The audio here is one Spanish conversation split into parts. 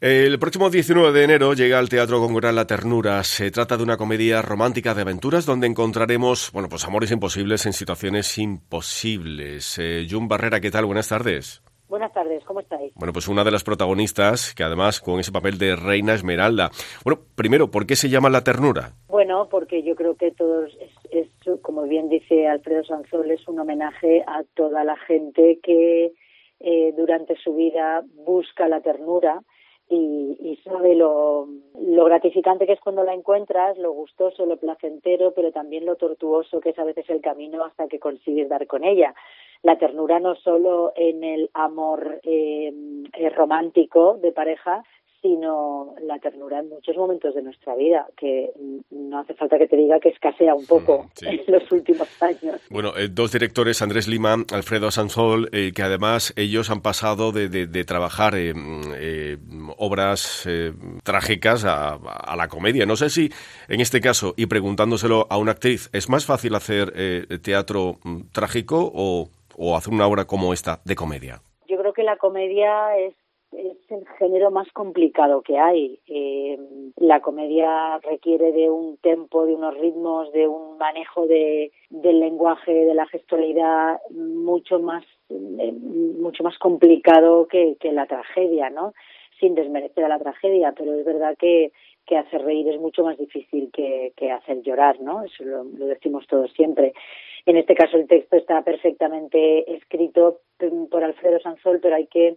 El próximo 19 de enero llega al Teatro Góngora La Ternura. Se trata de una comedia romántica de aventuras donde encontraremos, pues amores imposibles en situaciones imposibles. June Barrera, ¿qué tal? Buenas tardes. Buenas tardes, ¿cómo estáis? Pues una de las protagonistas, que además con ese papel de Reina Esmeralda. Primero, ¿por qué se llama La Ternura? Bueno, porque yo creo que todos, como bien dice Alfredo Sanzol, es un homenaje a toda la gente que durante su vida busca la ternura y sabe lo gratificante que es cuando la encuentras, lo gustoso, lo placentero, pero también lo tortuoso que es a veces el camino hasta que consigues dar con ella. La ternura no solo en el amor romántico de pareja, sino la ternura en muchos momentos de nuestra vida, que no hace falta que te diga que escasea un poco en los últimos años. Dos directores, Andrés Lima, Alfredo Sanzol, que además ellos han pasado de trabajar obras trágicas a la comedia. No sé si en este caso, y preguntándoselo a una actriz, ¿es más fácil hacer teatro trágico o hacer una obra como esta de comedia? Yo creo que la comedia es el género más complicado que hay. La comedia requiere de un tempo, de unos ritmos, de un manejo del lenguaje, de la gestualidad mucho más complicado que la tragedia, ¿no? Sin desmerecer a la tragedia, pero es verdad que hacer reír es mucho más difícil que hacer llorar, ¿no? Eso lo decimos todos siempre. En este caso el texto está perfectamente escrito por Alfredo Sanzol, pero hay que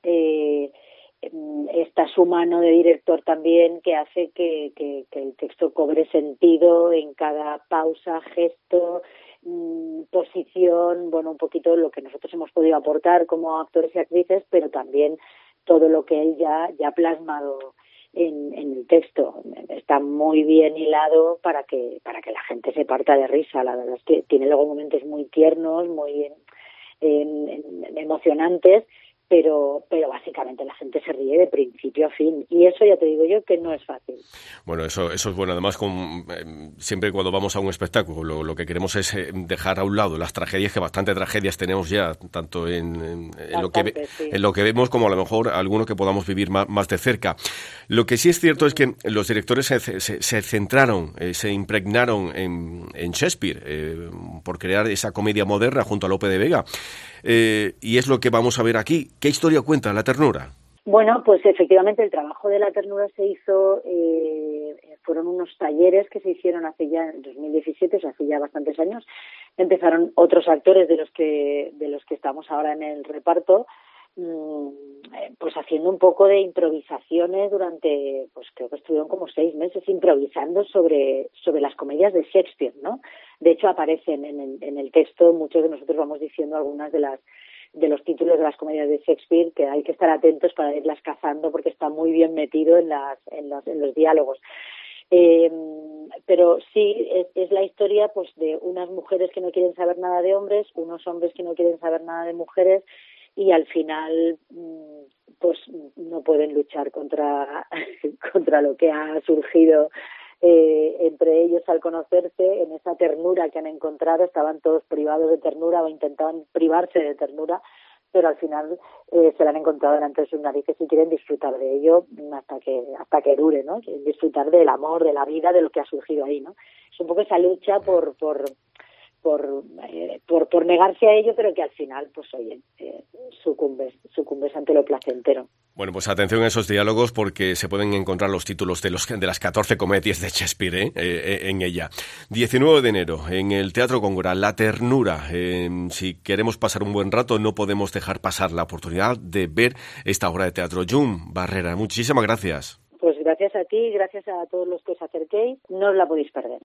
está su mano de director también, que hace que el texto cobre sentido en cada pausa, gesto, posición, un poquito lo que nosotros hemos podido aportar como actores y actrices, pero también todo lo que él ya ha plasmado en el texto. Está muy bien hilado para que la gente se parta de risa. La verdad es que tiene luego momentos muy tiernos, muy emocionantes, pero básicamente la gente se ríe de principio a fin, y eso ya te digo yo que no es fácil. Eso es bueno. Además, siempre cuando vamos a un espectáculo lo que queremos es dejar a un lado las tragedias, que bastante tragedias tenemos ya, tanto en lo que vemos como a lo mejor alguno que podamos vivir más de cerca. Lo que sí es cierto es que los directores se centraron, se impregnaron en Shakespeare por crear esa comedia moderna junto a Lope de Vega. Y es lo que vamos a ver aquí. ¿Qué historia cuenta La Ternura? Bueno, pues efectivamente el trabajo de La Ternura se hizo, fueron unos talleres que se hicieron hace ya en 2017, o sea, hace ya bastantes años. Empezaron otros actores de los que estamos ahora en el reparto, pues haciendo un poco de improvisaciones durante, pues creo que estuvieron como 6 meses improvisando sobre las comedias de Shakespeare, ¿no? De hecho aparecen en el texto, muchos de nosotros vamos diciendo algunas de los títulos de las comedias de Shakespeare, que hay que estar atentos para irlas cazando porque está muy bien metido en los diálogos. Pero sí, es la historia pues de unas mujeres que no quieren saber nada de hombres, unos hombres que no quieren saber nada de mujeres, y al final pues no pueden luchar contra lo que ha surgido entre ellos al conocerse. En esa ternura que han encontrado, estaban todos privados de ternura o intentaban privarse de ternura, pero al final se la han encontrado delante de sus narices y quieren disfrutar de ello hasta que dure, ¿no? Quieren disfrutar del amor, de la vida, de lo que ha surgido ahí, ¿no? Es un poco esa lucha por negarse a ello, pero que al final, pues oye, sucumbes ante lo placentero. Pues atención a esos diálogos, porque se pueden encontrar los títulos de las 14 comedias de Shakespeare en ella. 19 de enero, en el Teatro Góngora, La Ternura. Si queremos pasar un buen rato, no podemos dejar pasar la oportunidad de ver esta obra de teatro. June Barrera, muchísimas gracias. Pues gracias a ti, gracias a todos los que os acerquéis, no os la podéis perder.